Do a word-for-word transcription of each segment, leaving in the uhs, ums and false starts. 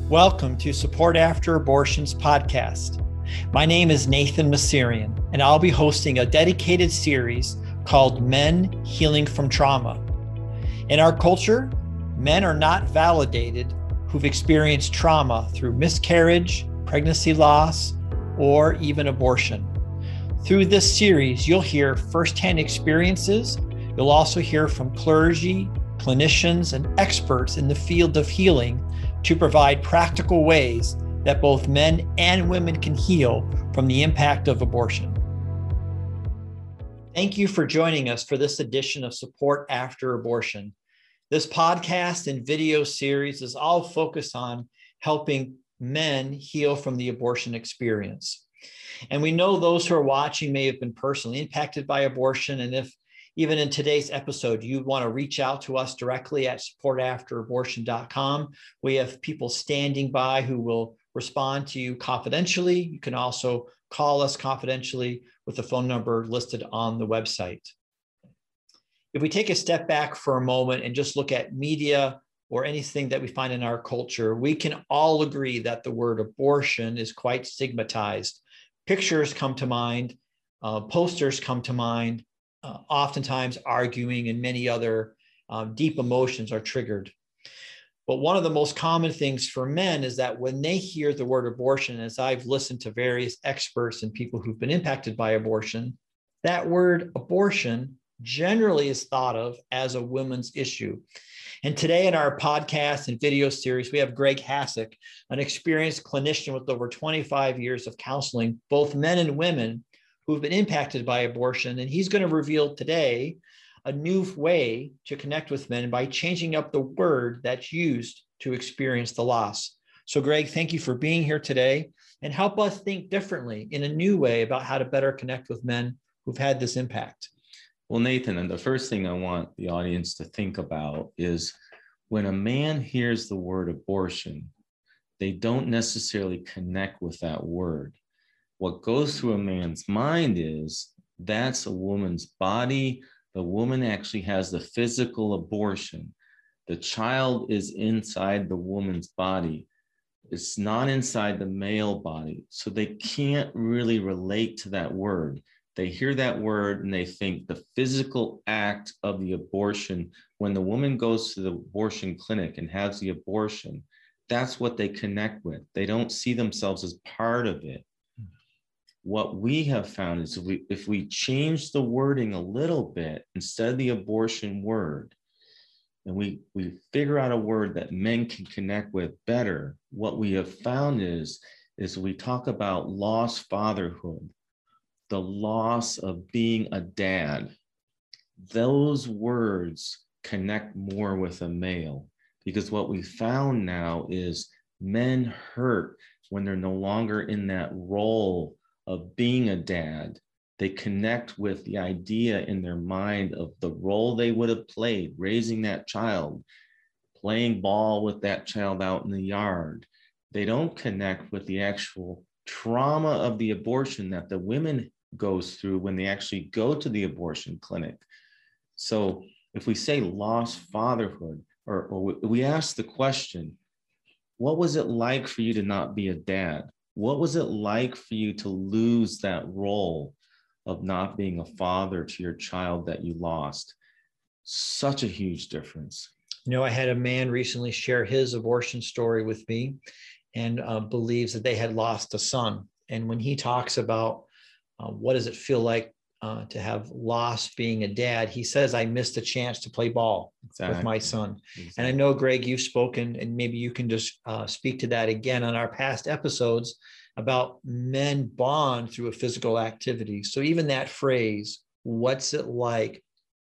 Welcome to Support After Abortion's podcast. My name is Nathan Masirian, and I'll be hosting a dedicated series called Men Healing from Trauma. In our culture, men are not validated who've experienced trauma through miscarriage, pregnancy loss, or even abortion. Through this series, you'll hear firsthand experiences. You'll also hear from clergy, clinicians, and experts in the field of healing to provide practical ways that both men and women can heal from the impact of abortion. Thank you for joining us for this edition of Support After Abortion. This podcast and video series is all focused on helping men heal from the abortion experience. And we know those who are watching may have been personally impacted by abortion. And if even in today's episode, you want to reach out to us directly at support after abortion dot com. We have people standing by who will respond to you confidentially. You can also call us confidentially with the phone number listed on the website. If we take a step back for a moment and just look at media or anything that we find in our culture, we can all agree that the word abortion is quite stigmatized. Pictures come to mind, uh, posters come to mind, uh, oftentimes arguing, and many other um, deep emotions are triggered. But one of the most common things for men is that when they hear the word abortion, as I've listened to various experts and people who've been impacted by abortion, that word abortion generally is thought of as a women's issue. And today in our podcast and video series, we have Greg Hassick, an experienced clinician with over twenty-five years of counseling, both men and women who've been impacted by abortion. And he's going to reveal today a new way to connect with men by changing up the word that's used to experience the loss. So Greg, thank you for being here today and help us think differently in a new way about how to better connect with men who've had this impact. Well, Nathan, and the first thing I want the audience to think about is when a man hears the word abortion, they don't necessarily connect with that word. What goes through a man's mind is that's a woman's body. The woman actually has the physical abortion. The child is inside the woman's body. It's not inside the male body. So they can't really relate to that word. They hear that word and they think the physical act of the abortion, when the woman goes to the abortion clinic and has the abortion, that's what they connect with. They don't see themselves as part of it. What we have found is if we, if we change the wording a little bit, instead of the abortion word, and we, we figure out a word that men can connect with better, what we have found is, is we talk about lost fatherhood, the loss of being a dad. Those words connect more with a male, because what we found now is men hurt when they're no longer in that role of being a dad. They connect with the idea in their mind of the role they would have played, raising that child, playing ball with that child out in the yard. They don't connect with the actual trauma of the abortion that the women goes through when they actually go to the abortion clinic. So if we say lost fatherhood, or, or we ask the question, what was it like for you to not be a dad? What was it like for you to lose that role of not being a father to your child that you lost? Such a huge difference. You know, I had a man recently share his abortion story with me and uh, believes that they had lost a son. And when he talks about uh, what does it feel like uh, to have lost being a dad, he says, I missed a chance to play ball exactly. with my son. Exactly. And I know, Greg, you've spoken, and maybe you can just uh, speak to that again on our past episodes about men bond through a physical activity. So even that phrase, what's it like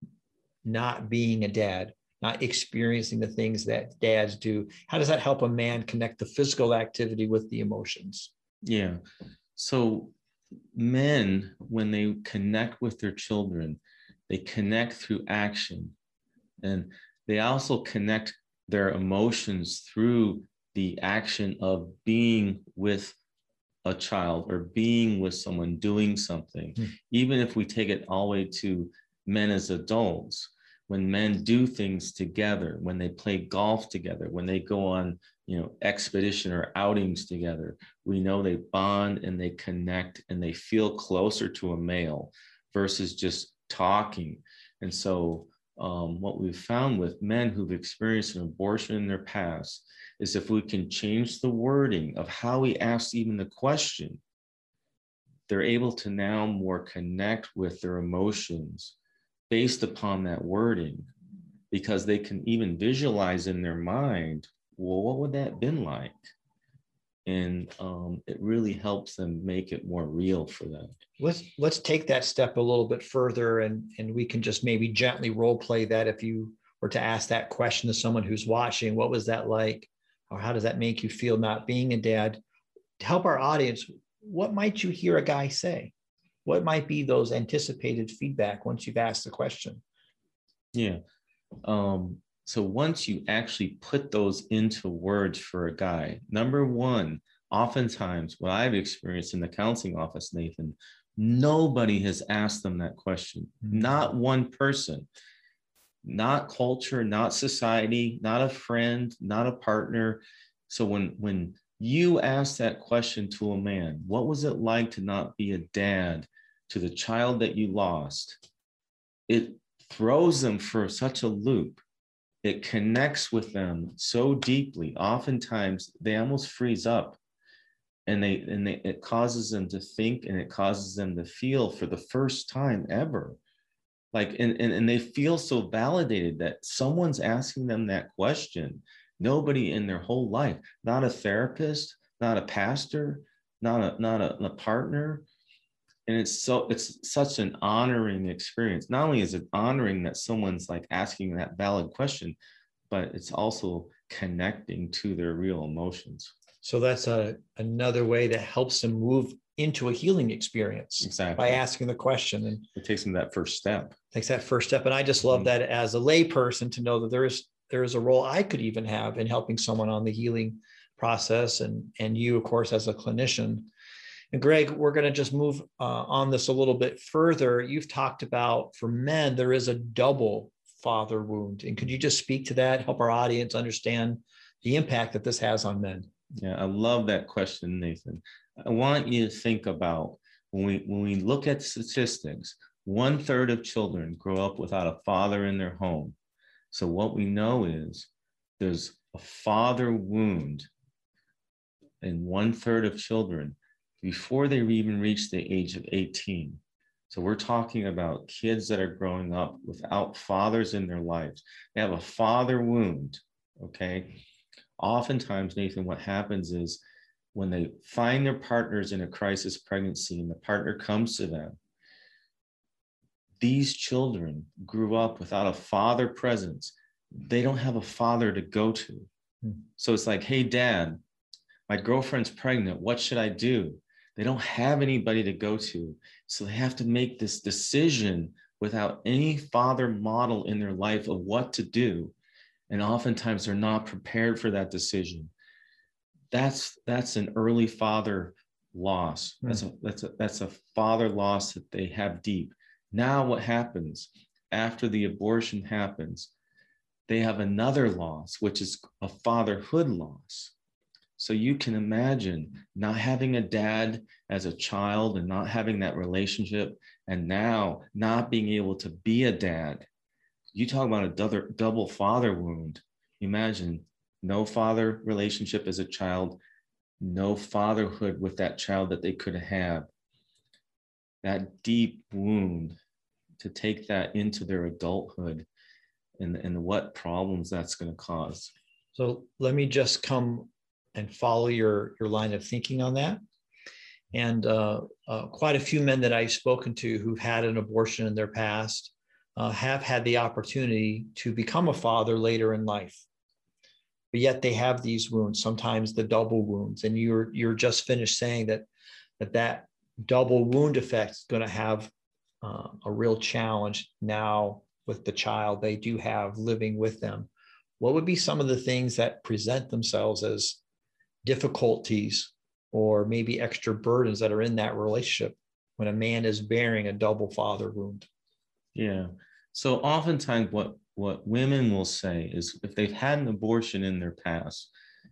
not being a dad, not experiencing the things that dads do? How does that help a man connect the physical activity with the emotions? Yeah. So men, when they connect with their children, they connect through action. And they also connect their emotions through the action of being with a child or being with someone doing something. Mm. Even if we take it all the way to men as adults, when men do things together, when they play golf together, when they go on you know, expedition or outings together. We know they bond and they connect and they feel closer to a male versus just talking. And so um, what we've found with men who've experienced an abortion in their past is if we can change the wording of how we ask even the question, they're able to now more connect with their emotions based upon that wording, because they can even visualize in their mind, well, what would that have been like? And um, it really helps them make it more real for them. Let's let's take that step a little bit further, and and we can just maybe gently role play that. If you were to ask that question to someone who's watching, what was that like, or how does that make you feel not being a dad? To help our audience, what might you hear a guy say? What might be those anticipated feedback once you've asked the question? Yeah. Um, so once you actually put those into words for a guy, number one, oftentimes what I've experienced in the counseling office, Nathan, nobody has asked them that question. Mm-hmm. Not one person, not culture, not society, not a friend, not a partner. So when, when you ask that question to a man, what was it like to not be a dad to the child that you lost? It throws them for such a loop. It connects with them so deeply. Oftentimes they almost freeze up, and they and they, it causes them to think, and it causes them to feel for the first time ever. Like, and, and, and they feel so validated that someone's asking them that question. Nobody in their whole life, not a therapist, not a pastor, not a, not a, a partner. And it's so, it's such an honoring experience. Not only is it honoring that someone's like asking that valid question, but it's also connecting to their real emotions. So that's a, another way that helps them move into a healing experience. Exactly. By asking the question. And it takes them that first step. Takes that first step. And I just love mm-hmm. that as a lay person to know that there is, there is a role I could even have in helping someone on the healing process. And, and you, of course, as a clinician. And Greg, we're going to just move uh, on this a little bit further. You've talked about for men, there is a double father wound. And could you just speak to that, help our audience understand the impact that this has on men? Yeah, I love that question, Nathan. I want you to think about when we, when we look at statistics, one third of children grow up without a father in their home. So what we know is there's a father wound in one third of children before they even reach the age of eighteen. So we're talking about kids that are growing up without fathers in their lives. They have a father wound, okay? Oftentimes, Nathan, what happens is when they find their partners in a crisis pregnancy and the partner comes to them, these children grew up without a father presence. They don't have a father to go to. Mm-hmm. So it's like, hey, dad, my girlfriend's pregnant. What should I do? They don't have anybody to go to. So they have to make this decision without any father model in their life of what to do. And oftentimes they're not prepared for that decision. That's, that's an early father loss. That's a, that's a, that's a father loss that they have deep. Now what happens after the abortion happens, they have another loss, which is a fatherhood loss. So you can imagine not having a dad as a child and not having that relationship, and now not being able to be a dad. You talk about a double, double father wound. Imagine no father relationship as a child, no fatherhood with that child that they could have. That deep wound, to take that into their adulthood, and, and what problems that's going to cause. So let me just come and follow your, your line of thinking on that. And uh, uh, quite a few men that I've spoken to who've had an abortion in their past uh, have had the opportunity to become a father later in life. But yet they have these wounds, sometimes the double wounds. And you're, you're just finished saying that that, that double wound effect is going to have uh, a real challenge now with the child they do have living with them. What would be some of the things that present themselves as difficulties or maybe extra burdens that are in that relationship when a man is bearing a double father wound? Yeah. So oftentimes what, what women will say is if they've had an abortion in their past,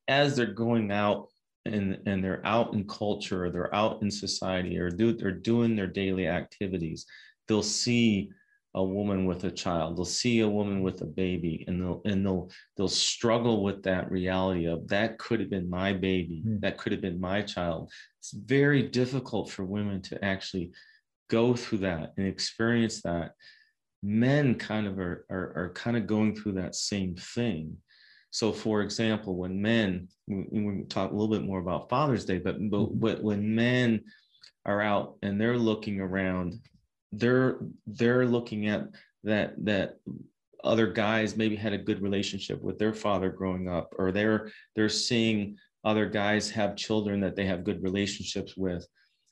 as they're going out and, and they're out in culture, or they're out in society, or do, they're doing their daily activities, they'll see a woman with a child, they'll see a woman with a baby, and they'll and they'll they'll struggle with that reality of that could have been my baby, mm. that could have been my child. It's very difficult for women to actually go through that and experience that. Men kind of are, are, are kind of going through that same thing. So, for example, when men, we, we talk a little bit more about Father's Day, but, but when men are out and they're looking around, they're they're looking at that that other guys maybe had a good relationship with their father growing up, or they're they're seeing other guys have children that they have good relationships with.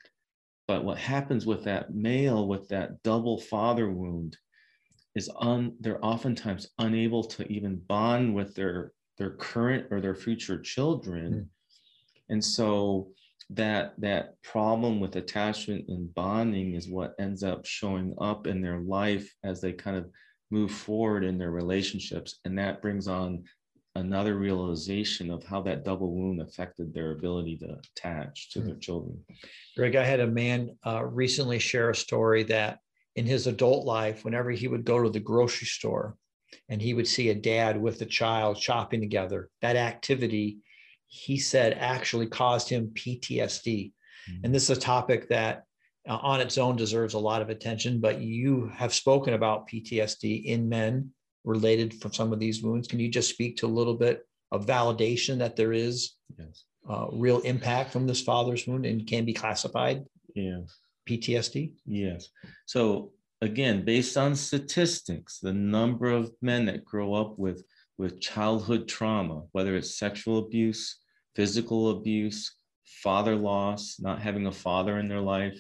But what happens with that male with that double father wound is un, they're oftentimes unable to even bond with their their current or their future children. Mm. And so that that problem with attachment and bonding is what ends up showing up in their life as they kind of move forward in their relationships. And that brings on another realization of how that double wound affected their ability to attach to mm. their children. Greg, I had a man uh, recently share a story that in his adult life, whenever he would go to the grocery store and he would see a dad with a child shopping together, that activity, he said, actually caused him P T S D. Mm-hmm. And this is a topic that uh, on its own deserves a lot of attention, but you have spoken about P T S D in men related from some of these wounds. Can you just speak to a little bit of validation that there is yes. uh, real impact from this father's wound and can be classified? Yeah. P T S D? Yes. So again, based on statistics, the number of men that grow up with, with childhood trauma, whether it's sexual abuse, physical abuse, father loss, not having a father in their life,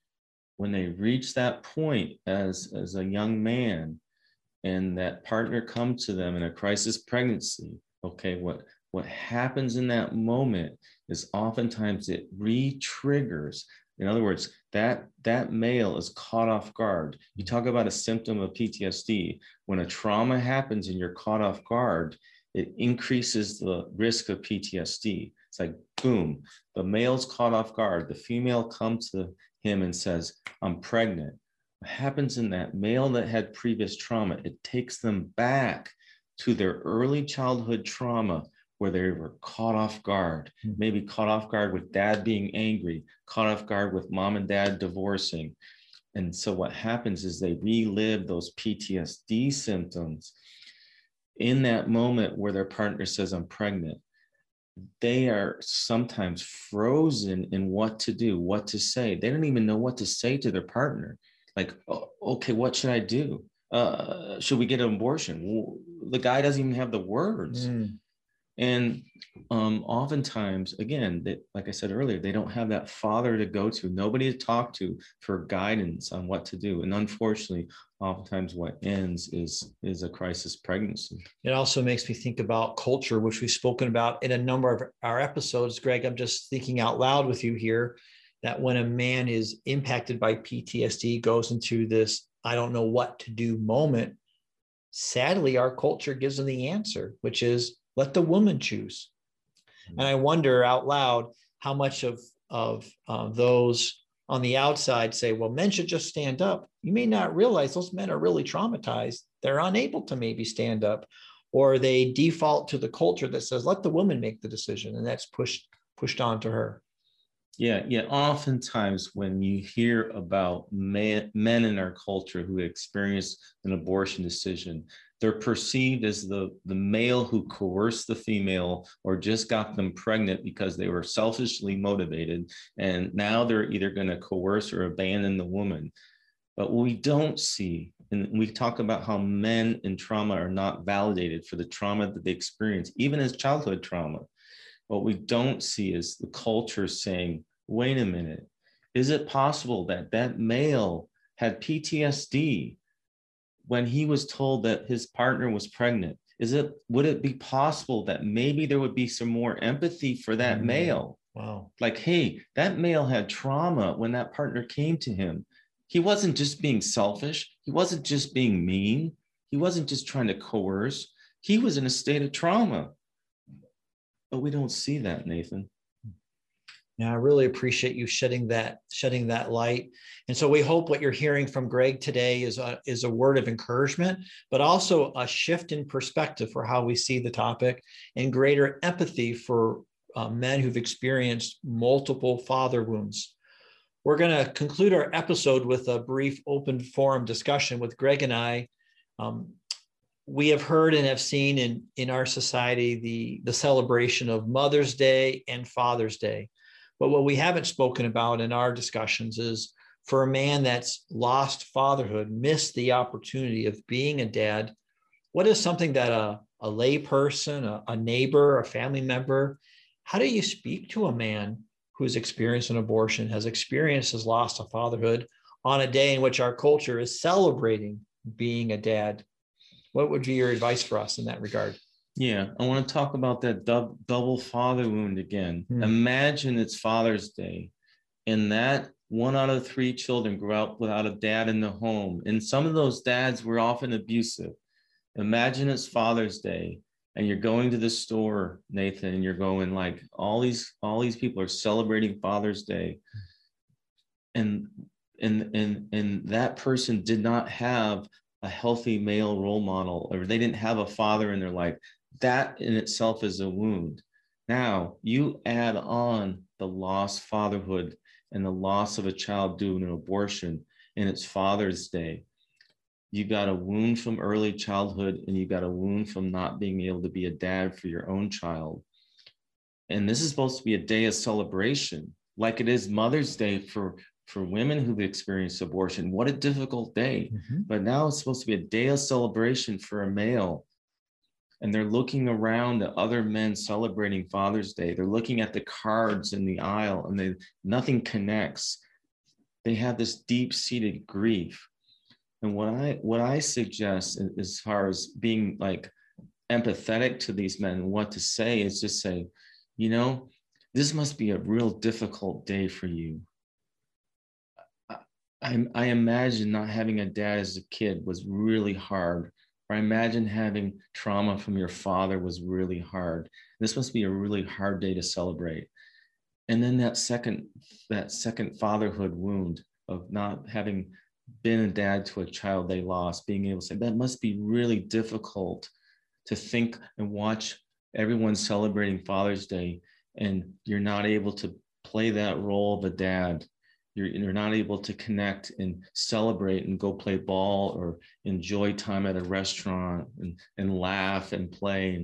when they reach that point as, as a young man and that partner comes to them in a crisis pregnancy, okay, what, what happens in that moment is oftentimes it re-triggers. In other words, that, that male is caught off guard. You talk about a symptom of P T S D. When a trauma happens and you're caught off guard, it increases the risk of P T S D. It's like, boom, the male's caught off guard. The female comes to him and says, I'm pregnant. What happens in that male that had previous trauma, it takes them back to their early childhood trauma where they were caught off guard, maybe caught off guard with dad being angry, caught off guard with mom and dad divorcing. And so what happens is they relive those P T S D symptoms in that moment where their partner says, I'm pregnant. They are sometimes frozen in what to do, what to say. They don't even know what to say to their partner. Like, oh, okay, what should I do? Uh, should we get an abortion? Well, the guy doesn't even have the words. Mm. And um, oftentimes, again, they, like I said earlier, they don't have that father to go to, nobody to talk to for guidance on what to do. And unfortunately, oftentimes what ends is, is a crisis pregnancy. It also makes me think about culture, which we've spoken about in a number of our episodes. Greg, I'm just thinking out loud with you here that when a man is impacted by P T S D, goes into this, I don't know what to do moment, sadly, our culture gives them the answer, which is, let the woman choose. And I wonder out loud how much of, of uh, those on the outside say, well, men should just stand up. You may not realize those men are really traumatized. They're unable to maybe stand up, or they default to the culture that says, let the woman make the decision. And that's pushed, pushed on to her. Yeah, yeah. Oftentimes when you hear about man, men in our culture who experience an abortion decision, they're perceived as the, the male who coerced the female or just got them pregnant because they were selfishly motivated. And now they're either going to coerce or abandon the woman. But what we don't see, and we talk about how men in trauma are not validated for the trauma that they experience, even as childhood trauma. What we don't see is the culture saying, wait a minute, is it possible that that male had P T S D when he was told that his partner was pregnant? Is it, would it be possible that maybe there would be some more empathy for that mm-hmm. male? Wow. Like, hey, that male had trauma when that partner came to him. He wasn't just being selfish. He wasn't just being mean. He wasn't just trying to coerce. He was in a state of trauma. But we don't see that, Nathan. Yeah, I really appreciate you shedding that shedding that light. And so we hope what you're hearing from Greg today is a, is a word of encouragement, but also a shift in perspective for how we see the topic and greater empathy for uh, men who've experienced multiple father wounds. We're going to conclude our episode with a brief open forum discussion with Greg and I. Um, we have heard and have seen in, in our society the, the celebration of Mother's Day and Father's Day. But what we haven't spoken about in our discussions is for a man that's lost fatherhood, missed the opportunity of being a dad, what is something that a, a lay person, a, a neighbor, a family member, how do you speak to a man who's experienced an abortion, has experienced his loss of fatherhood on a day in which our culture is celebrating being a dad? What would be your advice for us in that regard? Yeah, I want to talk about that dub, double father wound again. Hmm. Imagine it's Father's Day, and that one out of three children grew up without a dad in the home. And some of those dads were often abusive. Imagine it's Father's Day, and you're going to the store, Nathan, and you're going like, all these, all these people are celebrating Father's Day. And, and, and, and that person did not have a healthy male role model, or they didn't have a father in their life. That in itself is a wound. Now you add on the lost fatherhood and the loss of a child due to an abortion, and it's Father's Day. You got a wound from early childhood, and you got a wound from not being able to be a dad for your own child. And this is supposed to be a day of celebration, like it is Mother's Day for, for women who've experienced abortion. What a difficult day. Mm-hmm. But now it's supposed to be a day of celebration for a male. And they're looking around at other men celebrating Father's Day. They're looking at the cards in the aisle, and they, nothing connects. They have this deep-seated grief. And what I what I suggest as far as being like empathetic to these men and what to say is just say, you know, this must be a real difficult day for you. I, I, I imagine not having a dad as a kid was really hard. Or I imagine having trauma from your father was really hard. This must be a really hard day to celebrate. And then that second, that second fatherhood wound of not having been a dad to a child they lost, being able to say, that must be really difficult to think and watch everyone celebrating Father's Day, and you're not able to play that role of a dad. You're, you're not able to connect and celebrate and go play ball or enjoy time at a restaurant and, and laugh and play.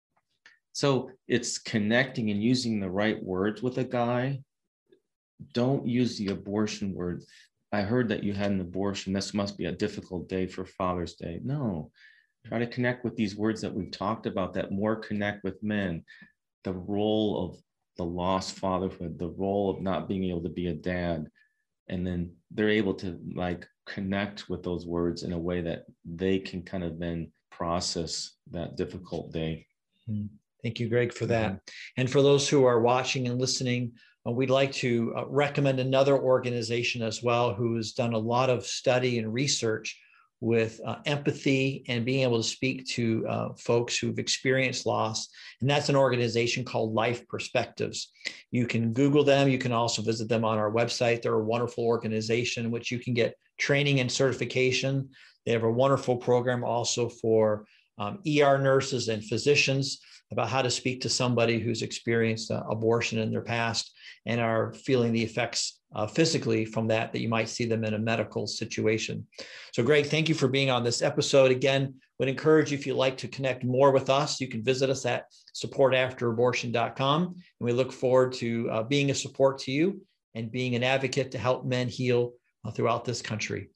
So it's connecting and using the right words with a guy. Don't use the abortion word. I heard that you had an abortion. This must be a difficult day for Father's Day. No, try to connect with these words that we've talked about that more connect with men. The role of the lost fatherhood, the role of not being able to be a dad. And then they're able to like connect with those words in a way that they can kind of then process that difficult day. Thank you, Greg, for that. Mm-hmm. And for those who are watching and listening, uh, we'd like to uh, recommend another organization as well who has done a lot of study and research with uh, empathy and being able to speak to uh, folks who've experienced loss. And that's an organization called Life Perspectives. You can Google them. You can also visit them on our website. They're a wonderful organization in which you can get training and certification. They have a wonderful program also for um, E R nurses and physicians about how to speak to somebody who's experienced uh, abortion in their past and are feeling the effects uh, physically from that, that you might see them in a medical situation. So Greg, thank you for being on this episode. Again, would encourage you, if you'd like to connect more with us, you can visit us at support after abortion dot com. And we look forward to uh, being a support to you and being an advocate to help men heal uh, throughout this country.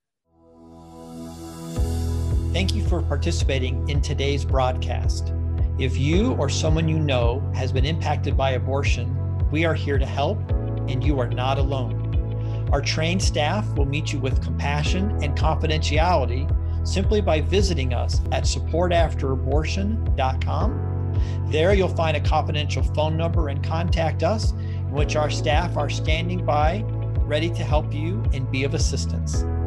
Thank you for participating in today's broadcast. If you or someone you know has been impacted by abortion, we are here to help, and you are not alone. Our trained staff will meet you with compassion and confidentiality simply by visiting us at support after abortion dot com. There you'll find a confidential phone number and contact us, in which our staff are standing by, ready to help you and be of assistance.